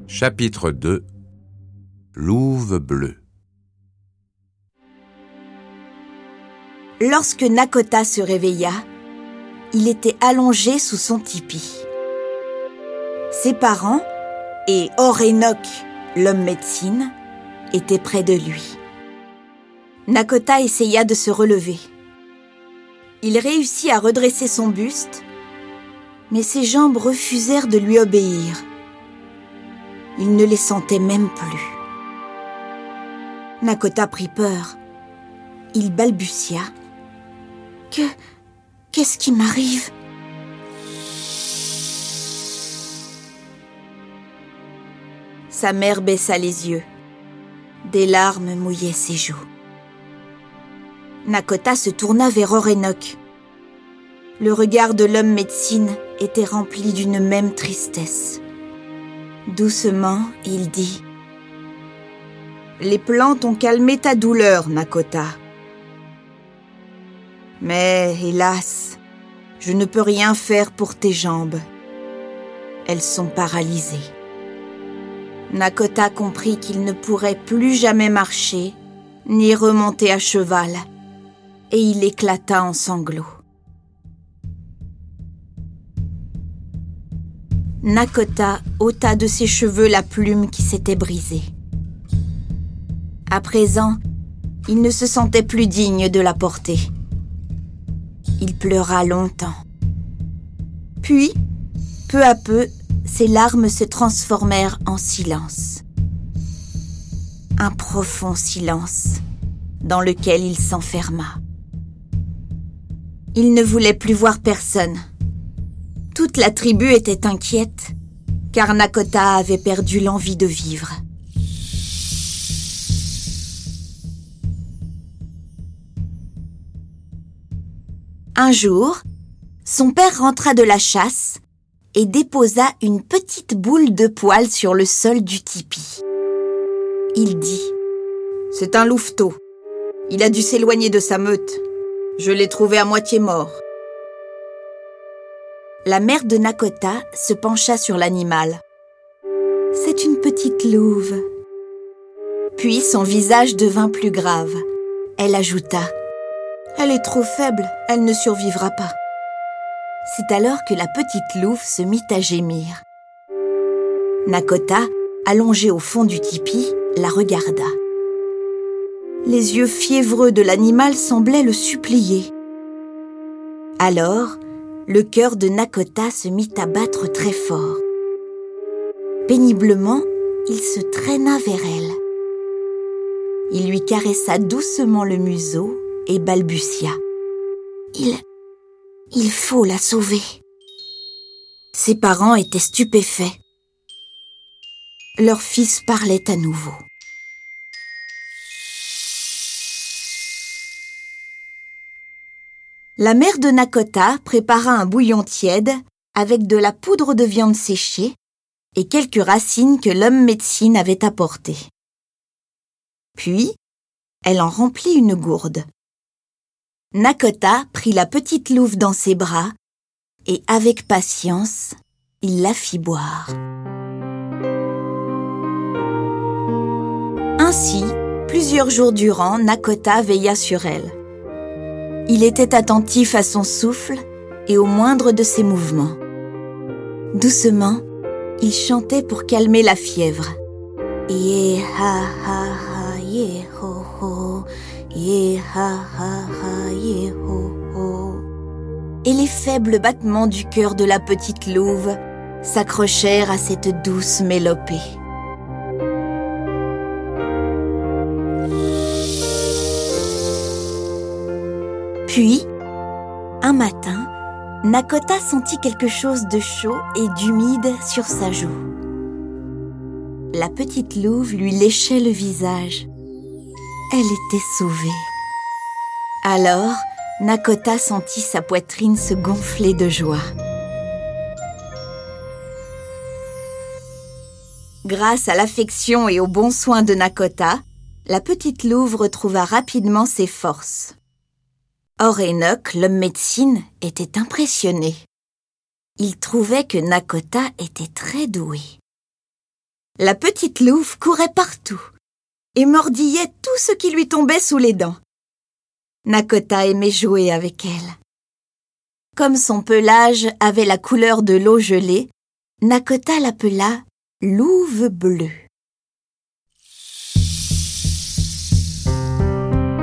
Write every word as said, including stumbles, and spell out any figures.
Chapitre deux. Louve bleue. Lorsque Nakota se réveilla, il était allongé sous son tipi. Ses parents et Orenok, l'homme médecine, étaient près de lui. Nakota essaya de se relever. Il réussit à redresser son buste, mais ses jambes refusèrent de lui obéir. Il ne les sentait même plus. Nakota prit peur. Il balbutia. « Que... qu'est-ce qui m'arrive ?» Sa mère baissa les yeux. Des larmes mouillaient ses joues. Nakota se tourna vers Orenok. Le regard de l'homme médecine était rempli d'une même tristesse. Doucement, il dit « Les plantes ont calmé ta douleur, Nakota. Mais, hélas, je ne peux rien faire pour tes jambes. Elles sont paralysées. » Nakota comprit qu'il ne pourrait plus jamais marcher, ni remonter à cheval, et il éclata en sanglots. Nakota ôta de ses cheveux la plume qui s'était brisée. À présent, il ne se sentait plus digne de la porter. Il pleura longtemps. Puis, peu à peu, ses larmes se transformèrent en silence. Un profond silence dans lequel il s'enferma. Il ne voulait plus voir personne. Toute la tribu était inquiète, car Nakota avait perdu l'envie de vivre. Un jour, son père rentra de la chasse et déposa une petite boule de poils sur le sol du tipi. Il dit « C'est un louveteau. Il a dû s'éloigner de sa meute. Je l'ai trouvé à moitié mort. » La mère de Nakota se pencha sur l'animal. « C'est une petite louve. » Puis son visage devint plus grave. Elle ajouta « Elle est trop faible, elle ne survivra pas. » C'est alors que la petite louve se mit à gémir. Nakota, allongé au fond du tipi, la regarda. Les yeux fiévreux de l'animal semblaient le supplier. Alors, le cœur de Nakota se mit à battre très fort. Péniblement, il se traîna vers elle. Il lui caressa doucement le museau et balbutia. Il... il faut la sauver. Ses parents étaient stupéfaits. Leur fils parlait à nouveau. La mère de Nakota prépara un bouillon tiède avec de la poudre de viande séchée et quelques racines que l'homme médecine avait apportées. Puis, elle en remplit une gourde. Nakota prit la petite louve dans ses bras et, avec patience, il la fit boire. Ainsi, plusieurs jours durant, Nakota veilla sur elle. Il était attentif à son souffle et au moindre de ses mouvements. Doucement, il chantait pour calmer la fièvre. Ye ha ha ha ye ho ho, ye ha ha ha ye ho ho. Et les faibles battements du cœur de la petite louve s'accrochèrent à cette douce mélopée. Puis, un matin, Nakota sentit quelque chose de chaud et d'humide sur sa joue. La petite louve lui léchait le visage. Elle était sauvée. Alors, Nakota sentit sa poitrine se gonfler de joie. Grâce à l'affection et aux bons soins de Nakota, la petite louve retrouva rapidement ses forces. Orenok, l'homme médecine, était impressionné. Il trouvait que Nakota était très doué. La petite louve courait partout et mordillait tout ce qui lui tombait sous les dents. Nakota aimait jouer avec elle. Comme son pelage avait la couleur de l'eau gelée, Nakota l'appela Louve bleue.